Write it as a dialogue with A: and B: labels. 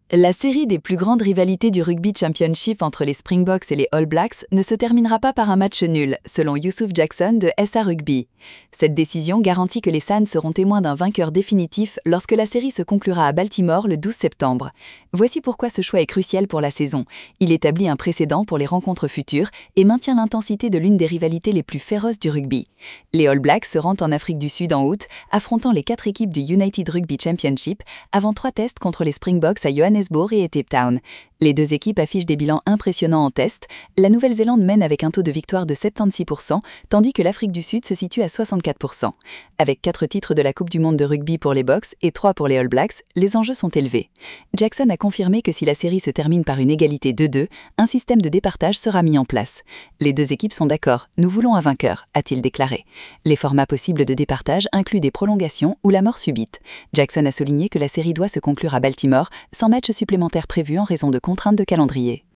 A: La série des plus grandes rivalités du Rugby Championship entre les Springboks et les All Blacks ne se terminera pas par un match nul, selon Youssouf Jackson de SA Rugby. Cette décision garantit que les Sans seront témoins d'un vainqueur définitif lorsque la série se conclura à Baltimore le 12 septembre. Voici pourquoi ce choix est crucial pour la saison. Il établit un précédent pour les rencontres futures et maintient l'intensité de l'une des rivalités les plus féroces du rugby. Les All Blacks se rendent en Afrique du Sud en août, affrontant les 4 équipes du United Rugby Championship avant 3 tests contre les Springboks à Johannesburg et Cape Town. Les deux équipes affichent des bilans impressionnants en test. La Nouvelle-Zélande mène avec un taux de victoire de 76%, tandis que l'Afrique du Sud se situe à 64%. Avec 4 titres de la Coupe du Monde de rugby pour les Boks et 3 pour les All Blacks, les enjeux sont élevés. Jackson a confirmé que si la série se termine par une égalité 2-2, un système de départage sera mis en place. Les deux équipes sont d'accord, nous voulons un vainqueur, a-t-il déclaré. Les formats possibles de départage incluent des prolongations ou la mort subite. Jackson a souligné que la série doit se conclure à Baltimore, sans match supplémentaire prévu en raison de contraintes de calendrier.